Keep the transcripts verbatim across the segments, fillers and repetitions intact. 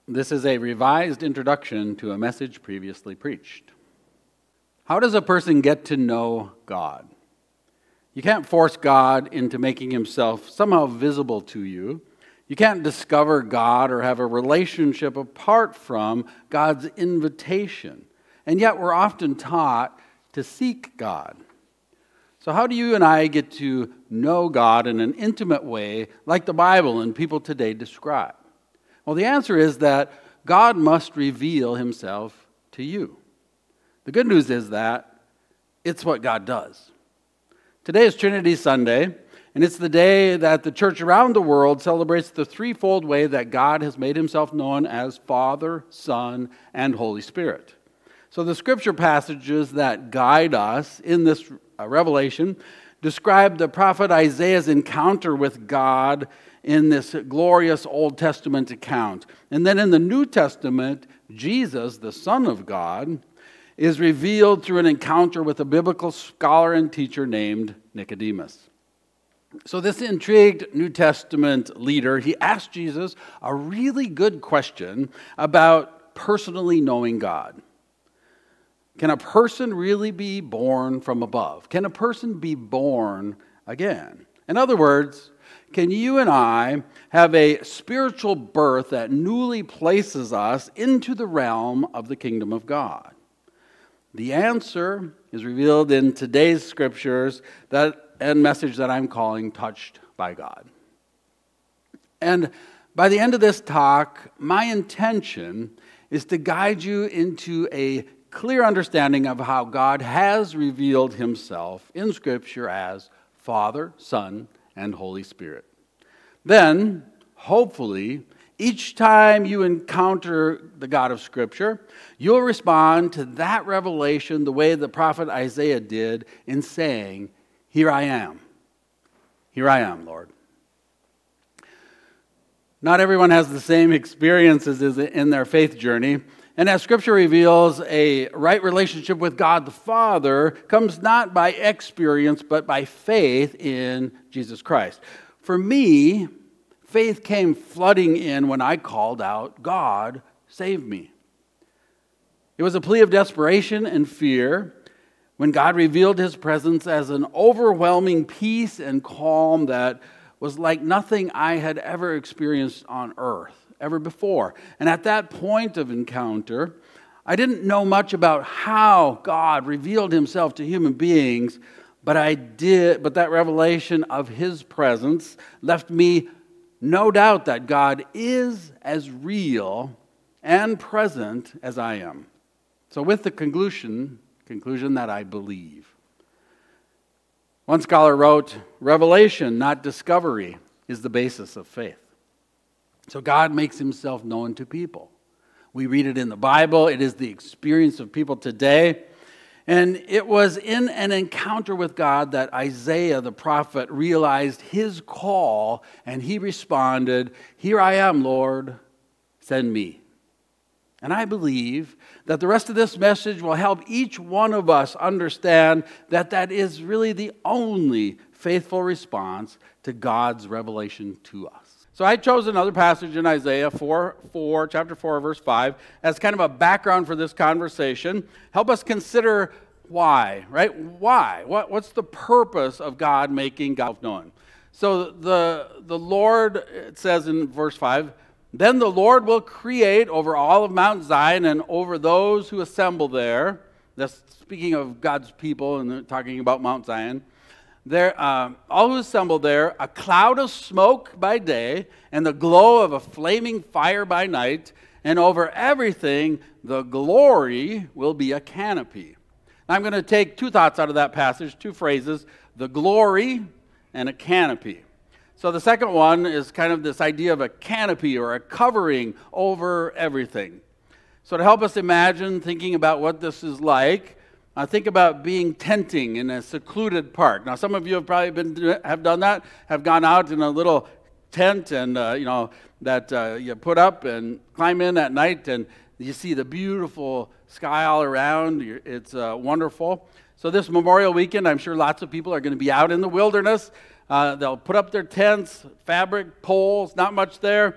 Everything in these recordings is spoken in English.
This is a revised introduction to a message previously preached. How does a person get to know God? You can't force God into making himself somehow visible to you. You can't discover God or have a relationship apart from God's invitation. And yet we're often taught to seek God. So how do you and I get to know God in an intimate way like the Bible and people today describe? Well, the answer is that God must reveal himself to you. The good news is that it's what God does. Today is Trinity Sunday, and it's the day that the church around the world celebrates the threefold way that God has made himself known as Father, Son, and Holy Spirit. So the scripture passages that guide us in this revelation describe the prophet Isaiah's encounter with God in this glorious Old Testament account. And then in the New Testament, Jesus, the Son of God, is revealed through an encounter with a biblical scholar and teacher named Nicodemus. So this intrigued New Testament leader, he asked Jesus a really good question about personally knowing God. Can a person really be born from above? Can a person be born again? In other words, can you and I have a spiritual birth that newly places us into the realm of the kingdom of God? The answer is revealed in today's scriptures that and message that I'm calling Touched by God. And by the end of this talk, my intention is to guide you into a clear understanding of how God has revealed himself in Scripture as Father, Son, and Holy Spirit. Then, hopefully, each time you encounter the God of Scripture, you'll respond to that revelation the way the prophet Isaiah did in saying, "Here I am. Here I am, Lord." Not everyone has the same experiences in their faith journey. And as Scripture reveals, a right relationship with God the Father comes not by experience, but by faith in Jesus Christ. For me, faith came flooding in when I called out, "God, save me." It was a plea of desperation and fear when God revealed his presence as an overwhelming peace and calm that was like nothing I had ever experienced on earth, ever before. And at that point of encounter, I didn't know much about how God revealed himself to human beings, but I did, but that revelation of his presence left me no doubt that God is as real and present as I am. So with the conclusion, conclusion that I believe. One scholar wrote, "Revelation, not discovery, is the basis of faith." So God makes himself known to people. We read it in the Bible. It is the experience of people today. And it was in an encounter with God that Isaiah the prophet realized his call, and he responded, "Here I am, Lord, send me." And I believe that the rest of this message will help each one of us understand that that is really the only faithful response to God's revelation to us. So I chose another passage in Isaiah four, four, chapter four, verse five, as kind of a background for this conversation. Help us consider why, right? Why? What, what's the purpose of God making God known? So the, the Lord, it says in verse five, "Then the Lord will create over all of Mount Zion and over those who assemble there." That's speaking of God's people and talking about Mount Zion. There, uh, all who assemble there, a cloud of smoke by day and the glow of a flaming fire by night, and over everything the glory will be a canopy. Now I'm going to take two thoughts out of that passage, two phrases, the glory and a canopy. So the second one is kind of this idea of a canopy or a covering over everything. So to help us imagine thinking about what this is like, I think about being tenting in a secluded park. Now, some of you have probably been have done that, have gone out in a little tent, and uh, you know that uh, you put up and climb in at night, and you see the beautiful sky all around. It's uh, wonderful. So this Memorial Weekend, I'm sure lots of people are going to be out in the wilderness. Uh, they'll put up their tents, fabric, poles, not much there.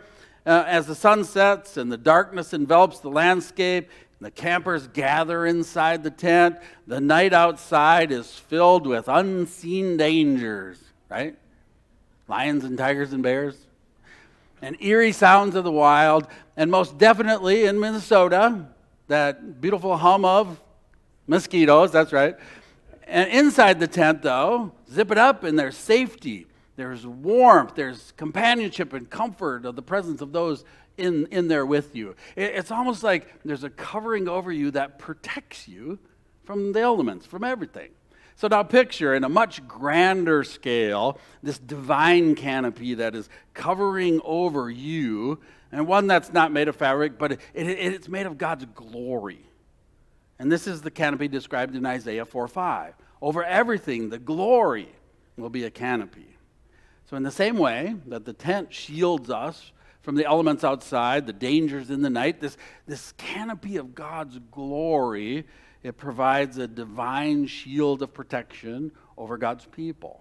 Uh, as the sun sets and the darkness envelops the landscape, the campers gather inside the tent, the night outside is filled with unseen dangers, right? Lions and tigers and bears, and eerie sounds of the wild, and most definitely in Minnesota, that beautiful hum of mosquitoes, that's right. And inside the tent, though, zip it up and there's safety. There's warmth, there's companionship and comfort of the presence of those in, in there with you. It, it's almost like there's a covering over you that protects you from the elements, from everything. So now picture, in a much grander scale, this divine canopy that is covering over you, and one that's not made of fabric, but it, it, it's made of God's glory. And this is the canopy described in Isaiah four five. Over everything, the glory will be a canopy. So in the same way that the tent shields us from the elements outside, the dangers in the night, this, this canopy of God's glory, it provides a divine shield of protection over God's people.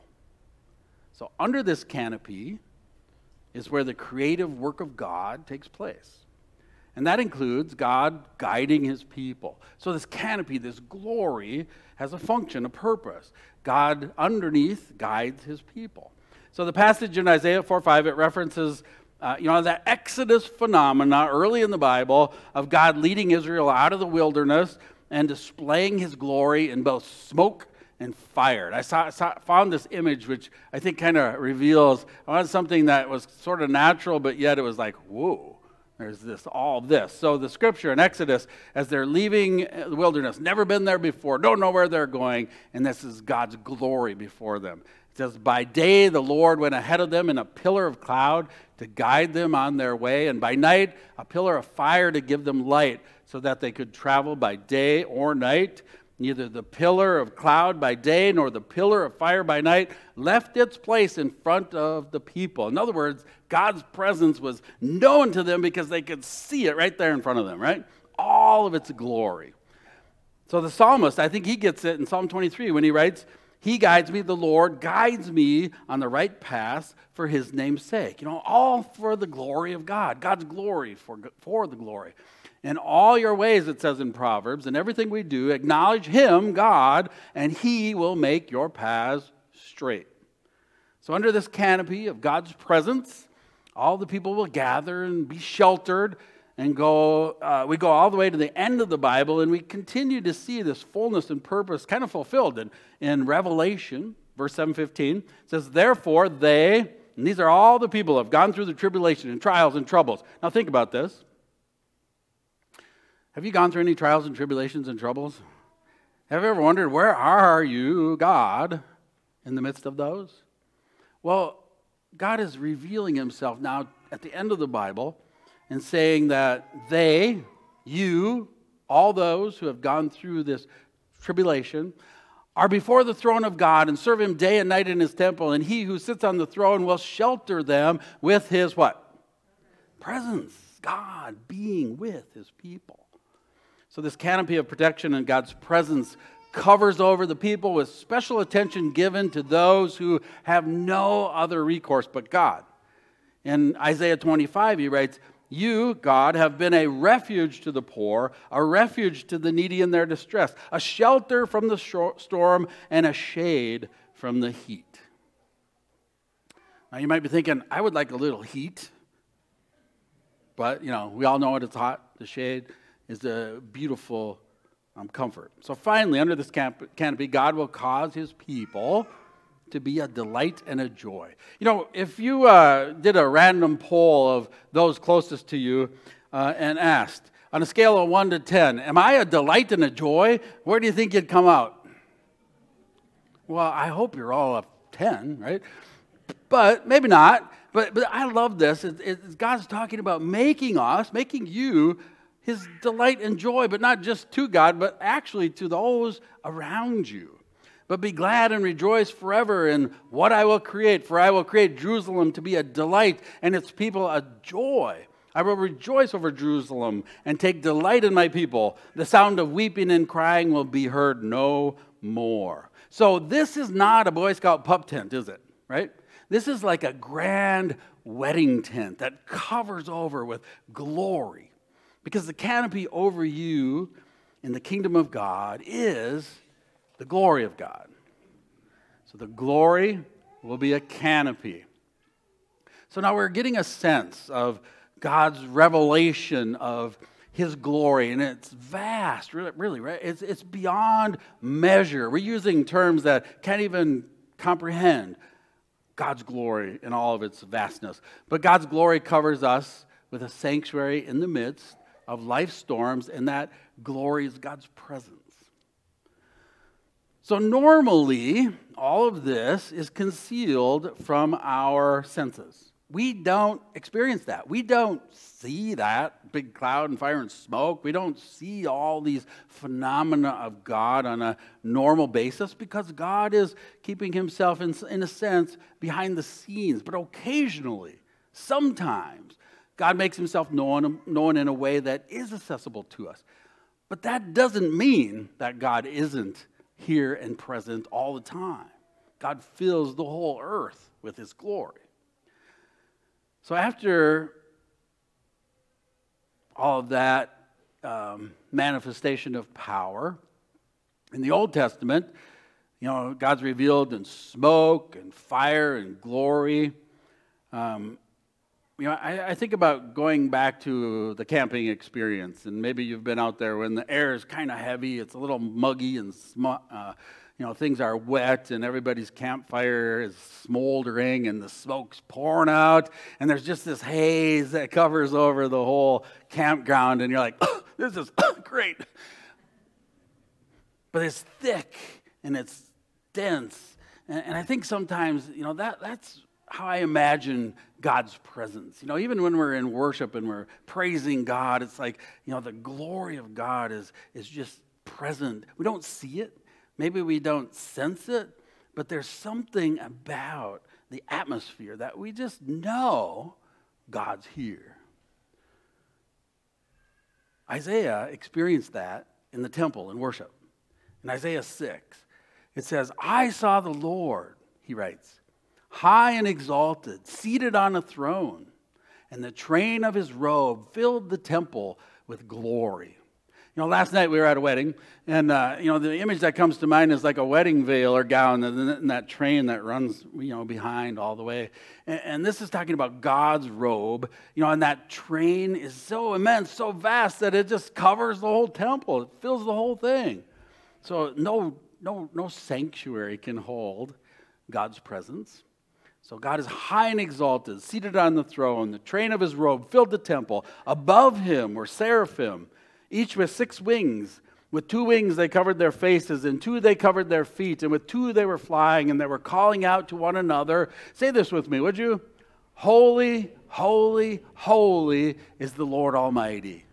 So under this canopy is where the creative work of God takes place. And that includes God guiding his people. So this canopy, this glory, has a function, a purpose. God underneath guides his people. So the passage in Isaiah four five, it references uh, you know, that Exodus phenomena early in the Bible of God leading Israel out of the wilderness and displaying his glory in both smoke and fire. I saw, saw, found this image which I think kind of reveals I wanted something that was sort of natural, but yet it was like, whoa, there's this, all this. So the scripture in Exodus, as they're leaving the wilderness, never been there before, don't know where they're going, and this is God's glory before them. It says, by day the Lord went ahead of them in a pillar of cloud to guide them on their way, and by night a pillar of fire to give them light, so that they could travel by day or night. Neither the pillar of cloud by day nor the pillar of fire by night left its place in front of the people. In other words, God's presence was known to them because they could see it right there in front of them, right? All of its glory. So the psalmist, I think he gets it in Psalm twenty-three when he writes, he guides me, the Lord guides me on the right path for his name's sake. You know, all for the glory of God, God's glory for, for the glory. In all your ways, it says in Proverbs, and everything we do, acknowledge him, God, and he will make your paths straight. So under this canopy of God's presence, all the people will gather and be sheltered and go, uh, we go all the way to the end of the Bible, and we continue to see this fullness and purpose kind of fulfilled in, in Revelation, verse seven fifteen. It says, therefore they, and these are all the people who have gone through the tribulation and trials and troubles. Now think about this. Have you gone through any trials and tribulations and troubles? Have you ever wondered, where are you, God, in the midst of those? Well, God is revealing himself now at the end of the Bible and saying that they, you, all those who have gone through this tribulation, are before the throne of God and serve him day and night in his temple, and he who sits on the throne will shelter them with his what? Presence. God being with his people. So this canopy of protection and God's presence covers over the people with special attention given to those who have no other recourse but God. In Isaiah twenty-five, he writes, you, God, have been a refuge to the poor, a refuge to the needy in their distress, a shelter from the storm, and a shade from the heat. Now you might be thinking, I would like a little heat. But, you know, we all know it, it's hot. The shade is a beautiful um, comfort. So finally, under this canopy, God will cause his people to be a delight and a joy. You know, if you uh, did a random poll of those closest to you uh, and asked, on a scale of one to ten, am I a delight and a joy? Where do you think you'd come out? Well, I hope you're all a ten, right? But maybe not. But but I love this. It, it, God's talking about making us, making you his delight and joy, but not just to God, but actually to those around you. But be glad and rejoice forever in what I will create, for I will create Jerusalem to be a delight and its people a joy. I will rejoice over Jerusalem and take delight in my people. The sound of weeping and crying will be heard no more. So this is not a Boy Scout pup tent, is it? Right? This is like a grand wedding tent that covers over with glory. Because the canopy over you in the kingdom of God is the glory of God. So the glory will be a canopy. So now we're getting a sense of God's revelation of His glory, and it's vast, really, really right? It's, it's beyond measure. We're using terms that can't even comprehend God's glory in all of its vastness. But God's glory covers us with a sanctuary in the midst of life storms, and that glory is God's presence. So normally, all of this is concealed from our senses. We don't experience that. We don't see that big cloud and fire and smoke. We don't see all these phenomena of God on a normal basis because God is keeping Himself, in, in a sense, behind the scenes. But occasionally, sometimes, God makes Himself known, known in a way that is accessible to us. But that doesn't mean that God isn't here and present all the time. God fills the whole earth with His glory. So after all of that um, manifestation of power, in the Old Testament, you know, God's revealed in smoke and fire and glory. Um, You know, I, I think about going back to the camping experience, and maybe you've been out there when the air is kind of heavy, it's a little muggy, and sm- uh, you know, things are wet, and everybody's campfire is smoldering, and the smoke's pouring out, and there's just this haze that covers over the whole campground, and you're like, oh, this is great. But it's thick, and it's dense, and, and I think sometimes, you know, that that's how I imagine God's presence. You know, even when we're in worship and we're praising God, it's like, you know, the glory of God is, is just present. We don't see it. Maybe we don't sense it, but there's something about the atmosphere that we just know God's here. Isaiah experienced that in the temple in worship. In Isaiah six, it says, I saw the Lord, he writes, high and exalted, seated on a throne, and the train of his robe filled the temple with glory. You know, last night we were at a wedding, and, uh, you know, the image that comes to mind is like a wedding veil or gown and that train that runs, you know, behind all the way. And, and this is talking about God's robe, you know, and that train is so immense, so vast that it just covers the whole temple. It fills the whole thing. So no, no, no sanctuary can hold God's presence. So God is high and exalted, seated on the throne. The train of his robe filled the temple. Above him were seraphim, each with six wings. With two wings they covered their faces, and two they covered their feet, and with two they were flying, and they were calling out to one another. Say this with me, would you? Holy, holy, holy is the Lord Almighty.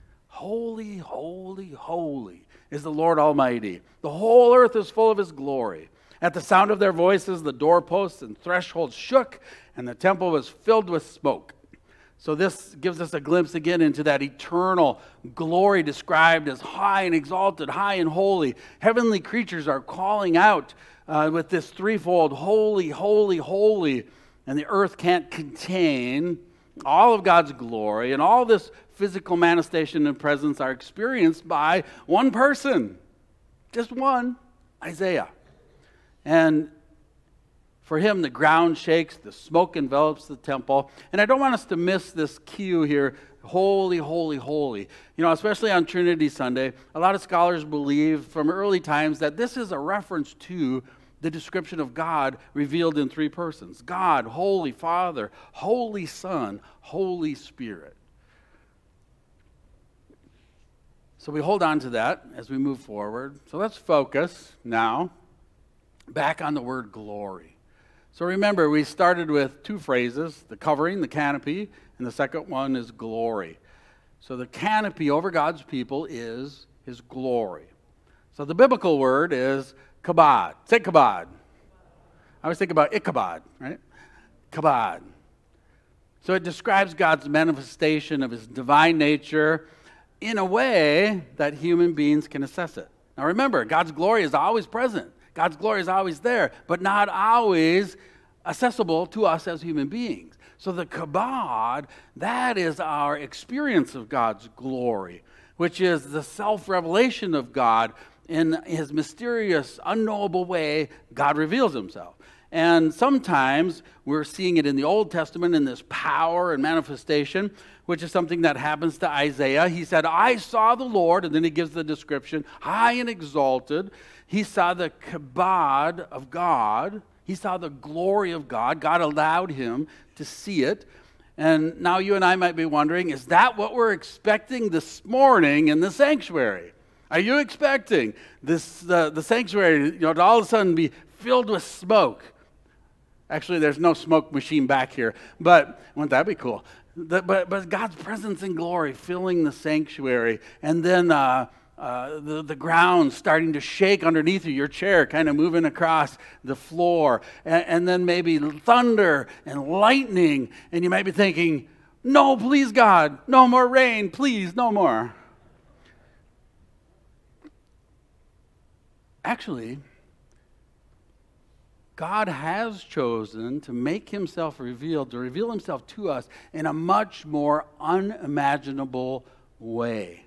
Holy, holy, holy is the Lord Almighty. The whole earth is full of his glory. At the sound of their voices, the doorposts and thresholds shook, and the temple was filled with smoke. So this gives us a glimpse again into that eternal glory described as high and exalted, high and holy. Heavenly creatures are calling out uh, with this threefold, holy, holy, holy. And the earth can't contain all of God's glory, and all this physical manifestation and presence are experienced by one person. Just one, Isaiah. And for him, the ground shakes, the smoke envelops the temple. And I don't want us to miss this cue here, holy, holy, holy. You know, especially on Trinity Sunday, a lot of scholars believe from early times that this is a reference to the description of God revealed in three persons. God, Holy Father, Holy Son, Holy Spirit. So we hold on to that as we move forward. So let's focus now back on the word glory. So remember, we started with two phrases, the covering, the canopy, and the second one is glory. So the canopy over God's people is his glory. So the biblical word is kabod. Say kabod. I always think about Ichabod, right? Kabod. So it describes God's manifestation of his divine nature in a way that human beings can assess it. Now remember, God's glory is always present. God's glory is always there, but not always accessible to us as human beings. So the kabod, that is our experience of God's glory, which is the self-revelation of God. In his mysterious, unknowable way, God reveals himself. And sometimes we're seeing it in the Old Testament in this power and manifestation, which is something that happens to Isaiah. He said, I saw the Lord, and then he gives the description, high and exalted. He saw the kabod of God. He saw the glory of God. God allowed him to see it. And now you and I might be wondering, is that what we're expecting this morning in the sanctuary? Are you expecting this uh, the sanctuary, you know, to all of a sudden be filled with smoke? Actually, there's no smoke machine back here, but wouldn't that be cool? The, but, but God's presence and glory filling the sanctuary, and then uh, uh, the, the ground starting to shake underneath you, your chair kind of moving across the floor, and, and then maybe thunder and lightning, and you might be thinking, no, please God, no more rain, please, no more. Actually, God has chosen to make himself revealed, to reveal himself to us in a much more unimaginable way.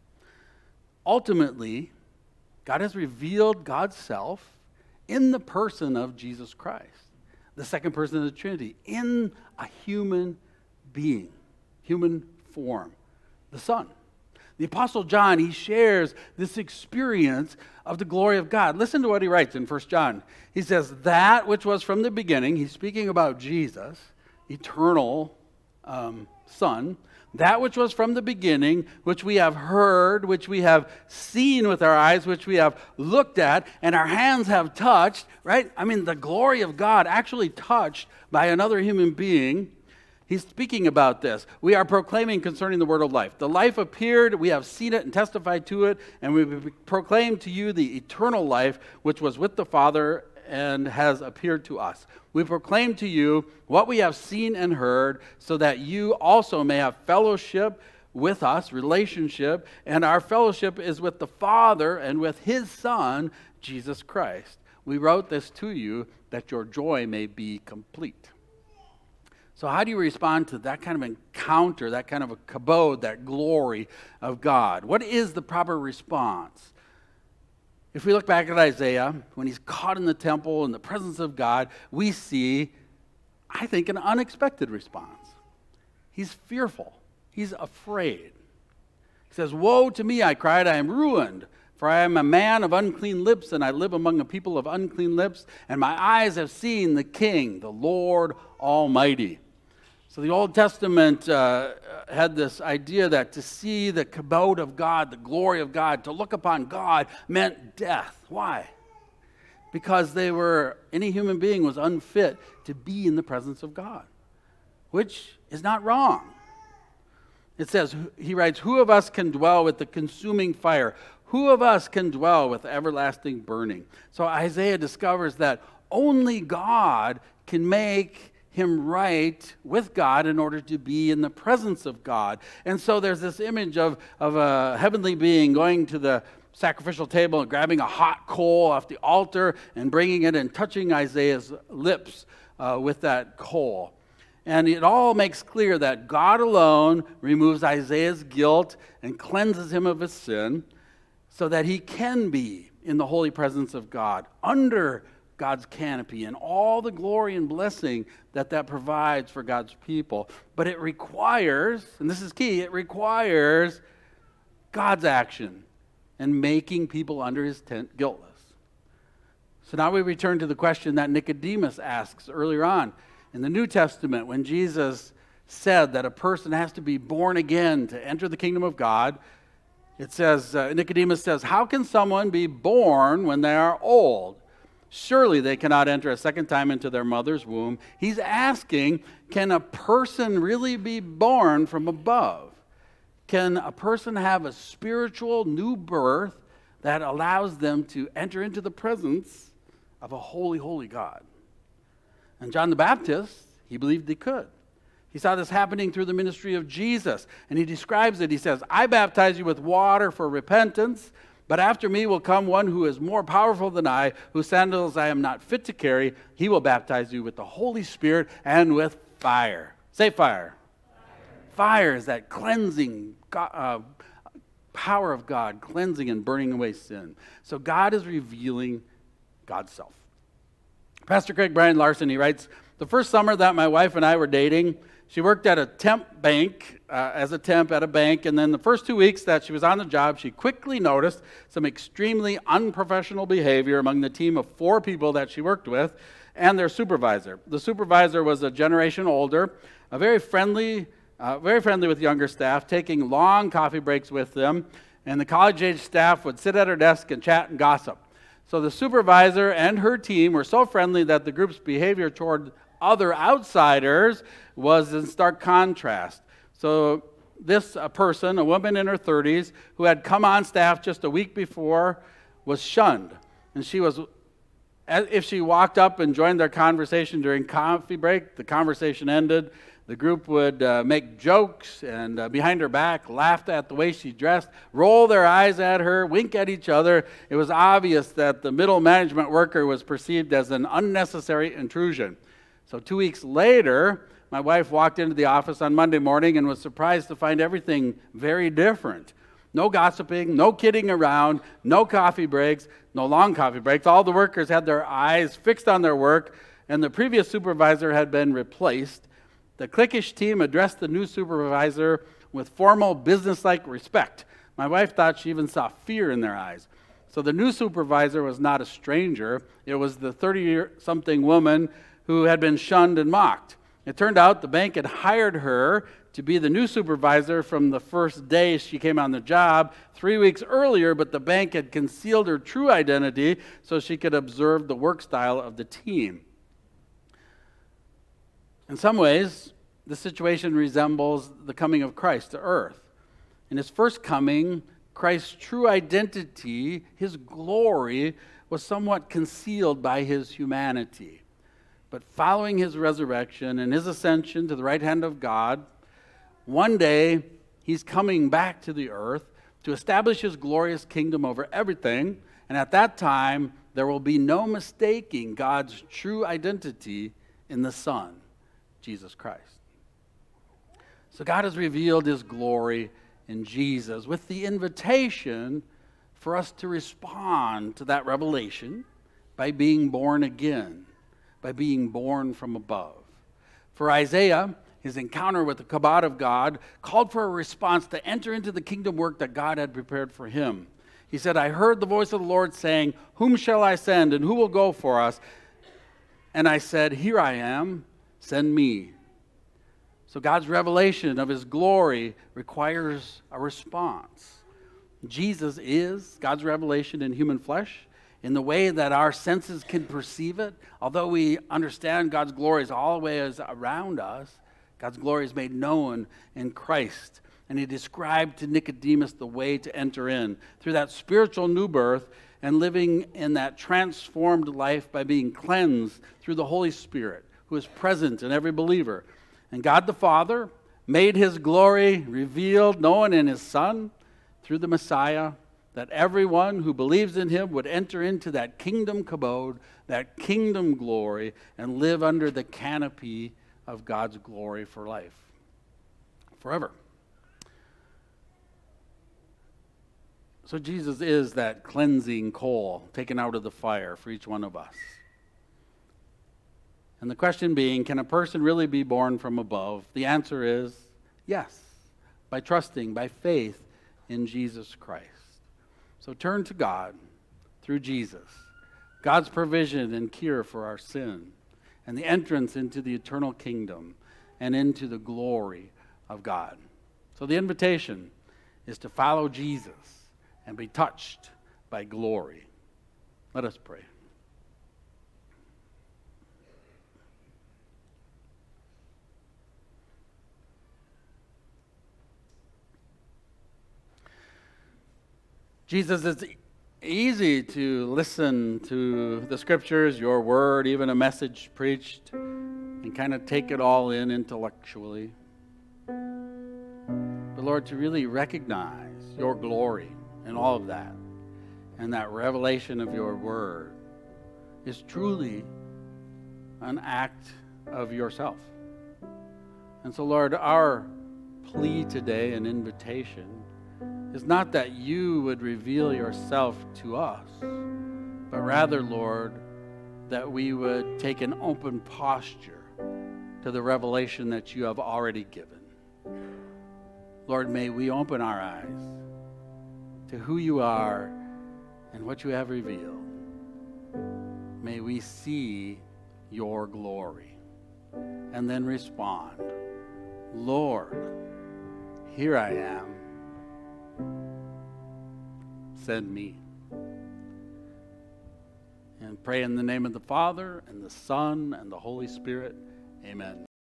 Ultimately, God has revealed God's self in the person of Jesus Christ, the second person of the Trinity, in a human being, human form, the Son. The Apostle John, he shares this experience of the glory of God. Listen to what he writes in First John. He says, that which was from the beginning, he's speaking about Jesus, eternal um, Son, that which was from the beginning, which we have heard, which we have seen with our eyes, which we have looked at, and our hands have touched, right? I mean, the glory of God actually touched by another human being. He's speaking about this. We are proclaiming concerning the word of life. The life appeared, we have seen it and testified to it, and we proclaim to you the eternal life which was with the Father and has appeared to us. We proclaim to you what we have seen and heard, so that you also may have fellowship with us, relationship, and our fellowship is with the Father and with his Son, Jesus Christ. We wrote this to you that your joy may be complete. So how do you respond to that kind of encounter, that kind of a kabod, that glory of God? What is the proper response? If we look back at Isaiah, when he's caught in the temple in the presence of God, we see, I think, an unexpected response. He's fearful. He's afraid. He says, woe to me, I cried, I am ruined. For I am a man of unclean lips, and I live among a people of unclean lips, and my eyes have seen the King, the Lord Almighty. So the Old Testament uh, had this idea that to see the kabod of God, the glory of God, to look upon God meant death. Why? Because they were, any human being was unfit to be in the presence of God, which is not wrong. It says, he writes, who of us can dwell with the consuming fire? Who of us can dwell with everlasting burning? So Isaiah discovers that only God can make him right with God in order to be in the presence of God. And so there's this image of, of a heavenly being going to the sacrificial table and grabbing a hot coal off the altar and bringing it and touching Isaiah's lips uh, with that coal. And it all makes clear that God alone removes Isaiah's guilt and cleanses him of his sin so that he can be in the holy presence of God, under God's canopy and all the glory and blessing that that provides for God's people. But it requires, and this is key, it requires God's action in making people under his tent guiltless. So now we return to the question that Nicodemus asks earlier on in the New Testament when Jesus said that a person has to be born again to enter the kingdom of God. It says, uh, Nicodemus says, how can someone be born when they are old? Surely they cannot enter a second time into their mother's womb. He's asking, can a person really be born from above? Can a person have a spiritual new birth that allows them to enter into the presence of a holy, holy God? And John the Baptist, he believed he could. He saw this happening through the ministry of Jesus. And he describes it. He says, I baptize you with water for repentance, but after me will come one who is more powerful than I, whose sandals I am not fit to carry. He will baptize you with the Holy Spirit and with fire. Say fire. Fire is that cleansing God, uh, power of God, cleansing and burning away sin. So God is revealing God's self. Pastor Craig Brian Larson, he writes, the first summer that my wife and I were dating, she worked at a temp bank, uh, as a temp at a bank, and then the first two weeks that she was on the job, she quickly noticed some extremely unprofessional behavior among the team of four people that she worked with and their supervisor. The supervisor was a generation older, a very friendly, uh, very friendly with younger staff, taking long coffee breaks with them, and the college-age staff would sit at her desk and chat and gossip. So the supervisor and her team were so friendly that the group's behavior toward other outsiders was in stark contrast. So this uh, person, a woman in her thirties, who had come on staff just a week before, was shunned. And she was, if she walked up and joined their conversation during coffee break, the conversation ended. The group would uh, make jokes and uh, behind her back, laughed at the way she dressed, roll their eyes at her, wink at each other. It was obvious that the middle management worker was perceived as an unnecessary intrusion. So two weeks later, my wife walked into the office on Monday morning and was surprised to find everything very different. No gossiping, no kidding around, no coffee breaks, no long coffee breaks. All the workers had their eyes fixed on their work, and the previous supervisor had been replaced. The cliquish team addressed the new supervisor with formal, businesslike respect. My wife thought she even saw fear in their eyes. So the new supervisor was not a stranger. It was the thirty-something woman who had been shunned and mocked. It turned out the bank had hired her to be the new supervisor from the first day she came on the job three weeks earlier, but the bank had concealed her true identity so she could observe the work style of the team. In some ways, the situation resembles the coming of Christ to earth. In his first coming, Christ's true identity, his glory, was somewhat concealed by his humanity. But following his resurrection and his ascension to the right hand of God, one day he's coming back to the earth to establish his glorious kingdom over everything. And at that time, there will be no mistaking God's true identity in the Son, Jesus Christ. So God has revealed his glory in Jesus with the invitation for us to respond to that revelation by being born again, by being born from above. For Isaiah, his encounter with the kabod of God called for a response to enter into the kingdom work that God had prepared for him. He said, I heard the voice of the Lord saying, whom shall I send and who will go for us? And I said, here I am, send me. So God's revelation of his glory requires a response. Jesus is God's revelation in human flesh in the way that our senses can perceive it. Although we understand God's glory is always around us, God's glory is made known in Christ. And he described to Nicodemus the way to enter in through that spiritual new birth and living in that transformed life by being cleansed through the Holy Spirit, who is present in every believer. And God the Father made his glory revealed, known in his Son through the Messiah, that everyone who believes in him would enter into that kingdom kabod, that kingdom glory, and live under the canopy of God's glory for life, forever. So Jesus is that cleansing coal taken out of the fire for each one of us. And the question being, can a person really be born from above? The answer is yes, by trusting, by faith in Jesus Christ. So turn to God through Jesus, God's provision and cure for our sin, and the entrance into the eternal kingdom and into the glory of God. So the invitation is to follow Jesus and be touched by glory. Let us pray. Jesus, it's easy to listen to the scriptures, your word, even a message preached, and kind of take it all in intellectually. But Lord, to really recognize your glory in all of that, and that revelation of your word is truly an act of yourself. And so, Lord, our plea today and invitation is not that you would reveal yourself to us, but rather, Lord, that we would take an open posture to the revelation that you have already given. Lord, may we open our eyes to who you are and what you have revealed. May we see your glory and then respond, Lord, here I am. Send me. And pray in the name of the Father, and the Son, and the Holy Spirit. Amen.